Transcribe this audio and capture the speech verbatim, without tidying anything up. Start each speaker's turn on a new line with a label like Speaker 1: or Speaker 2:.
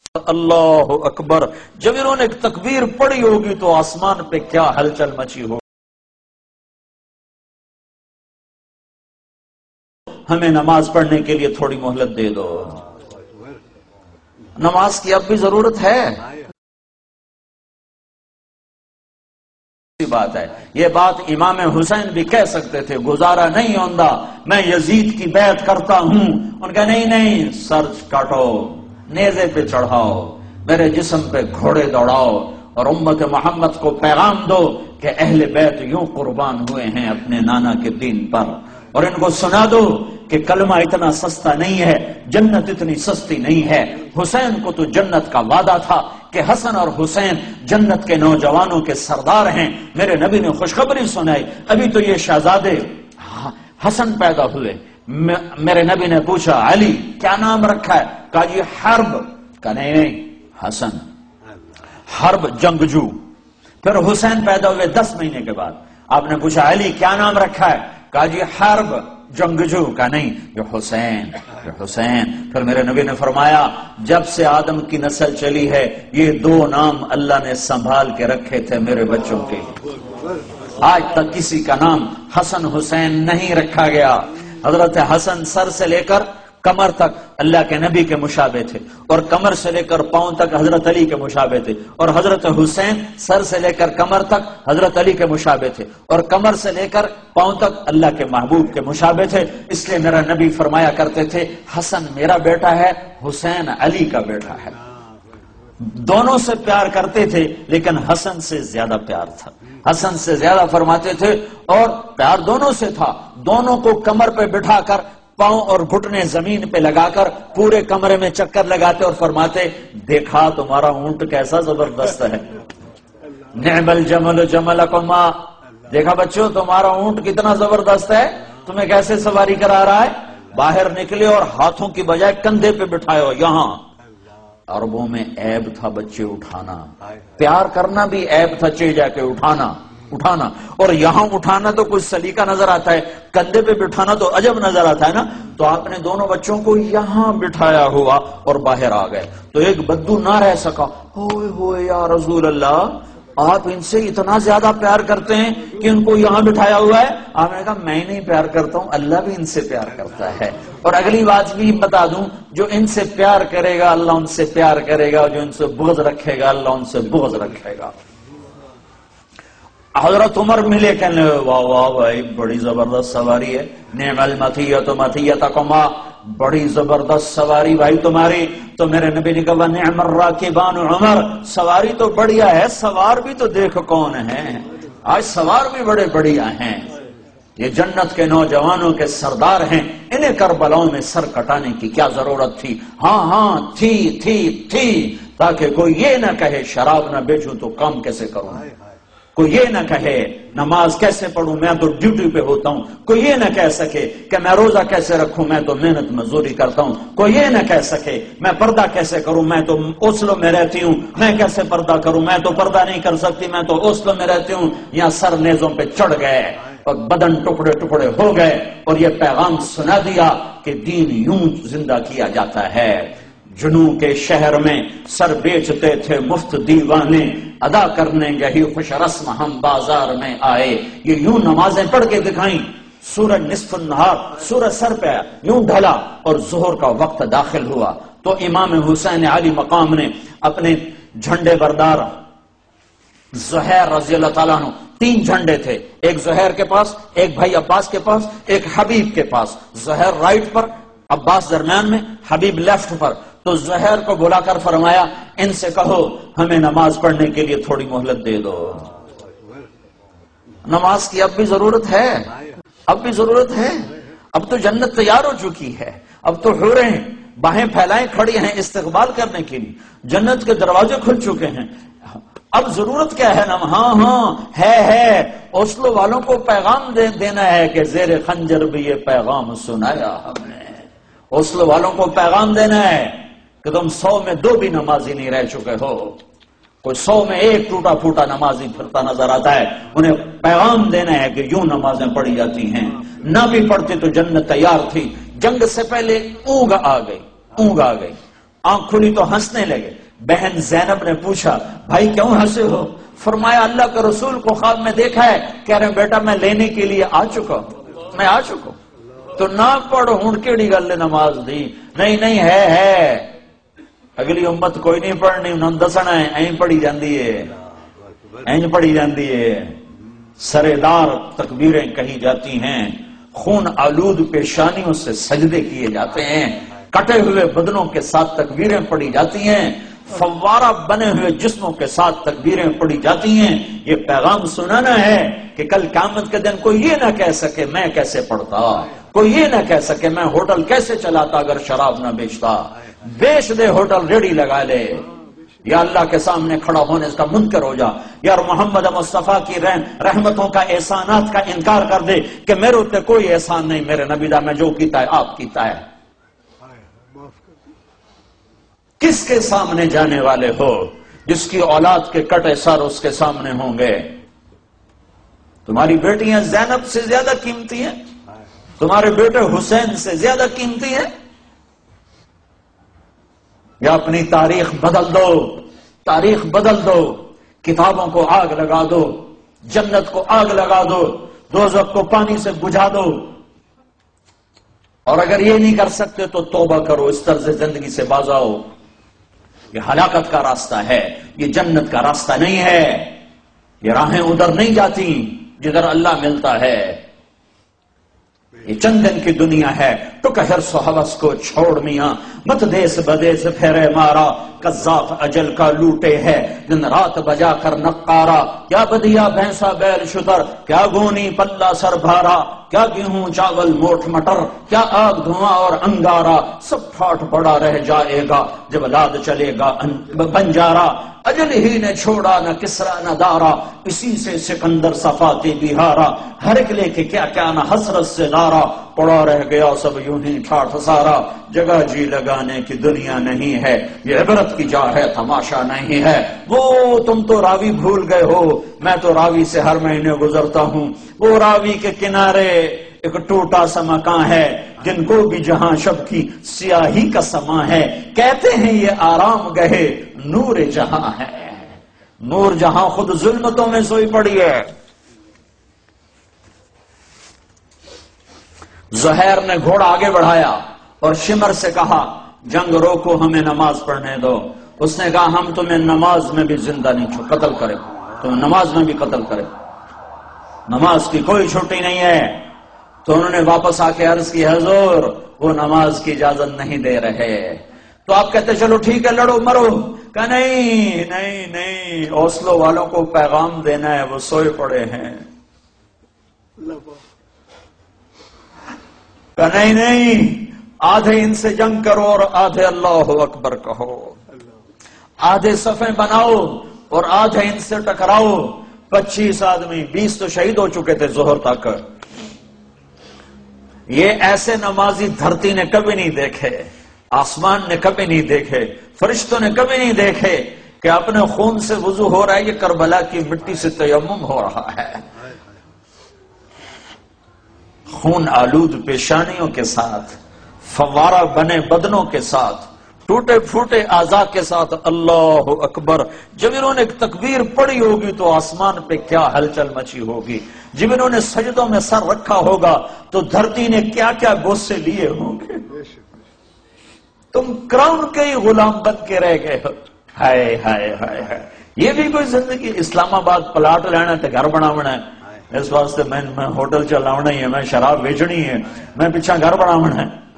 Speaker 1: اللہ اکبر، جب انہوں نے ایک تکبیر پڑھی ہوگی تو آسمان پہ کیا ہلچل مچی ہو. ہمیں نماز پڑھنے کے لیے تھوڑی مہلت دے دو. نماز کی اب بھی ضرورت ہے. بات ہے یہ بات امام حسین بھی کہہ سکتے تھے، گزارا نہیں ہوندہ میں یزید کی بیعت کرتا ہوں. ان کا نہیں نہیں، سر کاٹو، نیزے پہ چڑھاؤ، میرے جسم پہ گھوڑے دوڑاؤ اور امت محمد کو پیغام دو کہ اہل بیت یوں قربان ہوئے ہیں اپنے نانا کے دین پر، اور ان کو سنا دو کہ کلمہ اتنا سستا نہیں ہے، جنت اتنی سستی نہیں ہے. حسین کو تو جنت کا وعدہ تھا کہ حسن اور حسین جنت کے نوجوانوں کے سردار ہیں. میرے نبی نے خوشخبری سنائی. ابھی تو یہ شہزادے حسن پیدا ہوئے، میرے نبی نے پوچھا علی کیا نام رکھا ہے؟ کہا جی حرب. کہا نہیں نہیں حسن، حرب جنگجو. پھر حسین پیدا ہوئے دس مہینے کے بعد. آپ نے پوچھا علی کیا نام رکھا ہے؟ کہا جی حرب جنگجو. کا نہیں یہ حسین، یہ حسین. پھر میرے نبی نے فرمایا جب سے آدم کی نسل چلی ہے یہ دو نام اللہ نے سنبھال کے رکھے تھے میرے بچوں کے. آج تک کسی کا نام حسن حسین نہیں رکھا گیا. حضرت حسن سر سے لے کر کمر تک اللہ کے نبی کے مشابہ تھے، اور کمر سے لے کر پاؤں تک حضرت علی کے مشابہ تھے، اور حضرت حسین سر سے لے کر کمر تک حضرت علی کے مشابہ تھے، اور کمر سے لے کر پاؤں تک اللہ کے محبوب کے مشابہ تھے. اس لیے میرا نبی فرمایا کرتے تھے حسن میرا بیٹا ہے، حسین علی کا بیٹا ہے. دونوں سے پیار کرتے تھے لیکن حسن سے زیادہ پیار تھا. حسن سے زیادہ فرماتے تھے اور پیار دونوں سے تھا. دونوں کو کمر پہ بٹھا کر پاؤں اور گھٹنے زمین پہ لگا کر پورے کمرے میں چکر لگاتے اور فرماتے دیکھا تمہارا اونٹ کیسا زبردست ہے، نعم الجمل جملکما. دیکھا بچوں تمہارا اونٹ کتنا زبردست ہے، تمہیں کیسے سواری کرا رہا ہے. باہر نکلے اور ہاتھوں کی بجائے کندھے پہ بٹھائے ہو. یہاں عربوں میں عیب تھا بچے اٹھانا، پیار کرنا بھی عیب تھا، چے جا کے اٹھانا اٹھانا اور یہاں اٹھانا تو کچھ سلیقہ نظر آتا ہے، کندھے پہ بٹھانا تو عجب نظر آتا ہے نا. تو آپ نے دونوں بچوں کو یہاں بٹھایا ہوا اور باہر آ گئے تو ایک بدو نہ رہ سکا. ہوئے ہوئے یا رسول اللہ آپ ان سے اتنا زیادہ پیار کرتے ہیں کہ ان کو یہاں بٹھایا ہوا ہے؟ آپ نے کہا میں نہیں پیار کرتا ہوں، اللہ بھی ان سے پیار کرتا ہے. اور اگلی بات بھی بتا دوں، جو ان سے پیار کرے گا اللہ ان سے پیار کرے گا، جو ان سے بغض رکھے گا اللہ ان سے بغض رکھے گا. حضرت عمر ملے کہنے واہ واہ بھائی بڑی زبردست سواری ہے، نعم المطیۃ مطیتکما، بڑی زبردست سواری بھائی تمہاری. تو میرے نبی نے کہا نعم الراکبان عمر، سواری تو بڑھیا ہے، سوار بھی تو دیکھ کون ہے، آج سوار بھی بڑے بڑھیا ہیں. یہ جنت کے نوجوانوں کے سردار ہیں، انہیں کربلاؤں میں سر کٹانے کی کیا ضرورت تھی؟ ہاں ہاں تھی تھی تھی تاکہ کوئی یہ نہ کہے شراب نہ بیچوں تو کام کیسے کروں، کوئی یہ نہ کہے نماز کیسے پڑھوں میں تو ڈیوٹی پہ ہوتا ہوں، کوئی یہ نہ کہہ سکے کہ میں روزہ کیسے رکھوں میں تو محنت مزدوری کرتا ہوں، کوئی یہ نہ کہہ سکے میں پردہ کیسے کروں میں تو اوسلو میں رہتی ہوں، میں کیسے پردہ کروں میں تو پردہ نہیں کر سکتی میں تو اوسلو میں رہتی ہوں. یہاں سر نیزوں پہ چڑھ گئے اور بدن ٹکڑے ٹکڑے ہو گئے اور یہ پیغام سنا دیا کہ دین یوں زندہ کیا جاتا ہے. جنوں کے شہر میں سر بیچتے تھے مفت دیوانے، ادا کرنے یہی خوش رسم ہم بازار میں آئے. یہ یوں نمازیں پڑھ کے دکھائیں. سورج نصف النہار سورج سر پہ یوں ڈھلا اور ظہر کا وقت داخل ہوا تو امام حسین علی مقام نے اپنے جھنڈے بردار زہیر رضی اللہ تعالیٰ عنہ، تین جھنڈے تھے، ایک زہیر کے پاس، ایک بھائی عباس کے پاس، ایک حبیب کے پاس. زہیر رائٹ پر، عباس درمیان میں، حبیب لیفٹ پر. تو زہیر کو بلا کر فرمایا ان سے کہو ہمیں نماز پڑھنے کے لیے تھوڑی مہلت دے دو. نماز کی اب بھی ضرورت ہے، اب بھی ضرورت ہے. اب تو جنت تیار ہو چکی ہے، اب تو حوریں باہیں پھیلائیں کھڑی ہیں استقبال کرنے کے لیے، جنت کے دروازے کھل چکے ہیں. اب ضرورت کیا ہے؟ نام ہاں ہاں ہے ہے اوسلو والوں کو پیغام دے دینا ہے کہ زیر خنجر بھی یہ پیغام سنایا ہم نے. اوسلو والوں کو پیغام دینا ہے کہ تم سو میں دو بھی نمازی نہیں رہ چکے ہو، کوئی سو میں ایک ٹوٹا پھوٹا نمازی پھرتا نظر آتا ہے. انہیں پیغام دینا ہے کہ یوں نمازیں پڑھی جاتی ہیں، نہ بھی پڑھتے تو جنت تیار تھی. جنگ سے پہلے اونگ آ گئی، اونگ آ گئی آنکھ کھلی تو ہنسنے لگے. بہن زینب نے پوچھا بھائی کیوں ہنسے ہو؟ فرمایا اللہ کے رسول کو خواب میں دیکھا ہے. کہہ رہے بیٹا میں لینے کے لیے آ چکا ہوں، میں آ چکا ہوں. تو نہ پڑھ ہوں کیڑی گل نماز دی. نہیں نہیں ہے ہے اگلی امت کوئی نہیں پڑھنی، انہوں نے دسنا ہے این پڑھی جاندی ہے، این پڑھی جاندی ہے. سرے دار تکبیریں کہی جاتی ہیں، خون آلود پیشانیوں سے سجدے کیے جاتے ہیں، کٹے ہوئے بدنوں کے ساتھ تکبیریں پڑھی جاتی ہیں، فوارہ بنے ہوئے جسموں کے ساتھ تکبیریں پڑھی جاتی ہیں. یہ پیغام سنانا ہے کہ کل قیامت کے دن کوئی یہ نہ کہہ سکے میں کیسے پڑھتا، کوئی یہ نہ کہہ سکے میں ہوٹل کیسے چلاتا اگر شراب نہ بیچتا. بیچ دے ہوٹل، ریڑی لگا لے، یا اللہ کے سامنے کھڑا ہونے اس کا منکر ہو جا. یار محمد مصطفیٰ کی رحمتوں کا احسانات کا انکار کر دے کہ میرے اتنے کوئی احسان نہیں، میرے نبی دا میں جو کیتا ہے آپ کیتا ہے. کس کے سامنے جانے والے ہو؟ جس کی اولاد کے کٹے سر اس کے سامنے ہوں گے. تمہاری بیٹیاں زینب سے زیادہ قیمتی ہیں، تمہارے بیٹے حسین سے زیادہ قیمتی ہیں. یا اپنی تاریخ بدل دو، تاریخ بدل دو، کتابوں کو آگ لگا دو، جنت کو آگ لگا دو، دوزخ کو پانی سے بجھا دو. اور اگر یہ نہیں کر سکتے تو توبہ کرو، اس طرز زندگی سے باز آؤ. یہ ہلاکت کا راستہ ہے، یہ جنت کا راستہ نہیں ہے. یہ راہیں ادھر نہیں جاتی جدھر اللہ ملتا ہے. یہ چند دن کی دنیا ہے، تو کہ حرص و حوث کو چھوڑ میاں، مت دیس بدیس پھیرے مارا، قذاف اجل کا لوٹے ہے دن رات بجا کر نقارا. کیا بدیا بھینسا بیل شتر، کیا گونی پلہ سر بھارا، کیا گیہوں چاول موٹ مٹر، کیا آگ دھواں اور انگارا. سب ٹھاٹ پڑا رہ جائے گا جب لاد چلے گا بنجارا. اجل ہی نے چھوڑا نہ کسرا نہ دارا، اسی سے سکندر صفاتی بہارا. ہر ایک لے کے کیا کیا نہ حسرت سے دارا، پڑا رہ گیا سب یوں ہی ٹھاٹ سارا. جگہ جی لگانے کی دنیا نہیں ہے، یہ عبرت کی جا ہے تماشا نہیں ہے. وہ تم تو راوی بھول گئے ہو، میں تو راوی سے ہر مہینے گزرتا ہوں. وہ راوی کے کنارے ایک ٹوٹا سا مکان ہے، جن کو بھی جہاں شب کی سیاہی کا سما ہے. کہتے ہیں یہ آرام گہے نور جہاں ہے، نور جہاں خود ظلمتوں میں سوئی پڑی ہے. زہیر نے گھوڑا آگے بڑھایا اور شمر سے کہا جنگ روکو، ہمیں نماز پڑھنے دو. اس نے کہا ہم تمہیں نماز میں بھی زندہ نہیں چھو قتل کرے، تمہیں نماز میں بھی قتل کرے، نماز کی کوئی چھٹی نہیں ہے. تو انہوں نے واپس آ کے عرض کی حضور وہ نماز کی اجازت نہیں دے رہے. تو آپ کہتے چلو ٹھیک ہے لڑو مرو. کہا نہیں نہیں نہیں، اوسلو والوں کو پیغام دینا ہے، وہ سوئے پڑے ہیں. کہا نہیں نہیں، آدھے ان سے جنگ کرو اور آدھے اللہ اکبر کہو، آدھے صفیں بناؤ اور آدھے ان سے ٹکراؤ. پچیس آدمی، بیس تو شہید ہو چکے تھے ظہر تک. یہ ایسے نمازی دھرتی نے کبھی نہیں دیکھے، آسمان نے کبھی نہیں دیکھے، فرشتوں نے کبھی نہیں دیکھے کہ اپنے خون سے وضو ہو رہا ہے، یہ کربلا کی مٹی سے تیمم ہو رہا ہے. خون آلود پیشانیوں کے ساتھ، فوارہ بنے بدنوں کے ساتھ، ٹوٹے پھوٹے اعضاء کے ساتھ اللہ اکبر. جب انہوں نے ایک تکبیر پڑھی ہوگی تو آسمان پہ کیا ہلچل مچی ہوگی. جب انہوں نے سجدوں میں سر رکھا ہوگا تو دھرتی نے کیا کیا بوسے لیے ہوں گے. تم کراؤن کے ہی غلام بن کے رہ گئے ہو. ہائے ہائے ہائے ہائے، یہ بھی کوئی زندگی. اسلام آباد پلاٹ لینا ہے، گھر بناونا ہے، اس واسطے میں ہوٹل چلاونا ہی ہے، میں شراب بیچنی ہے، میں پیچھا گھر بناونا ہے.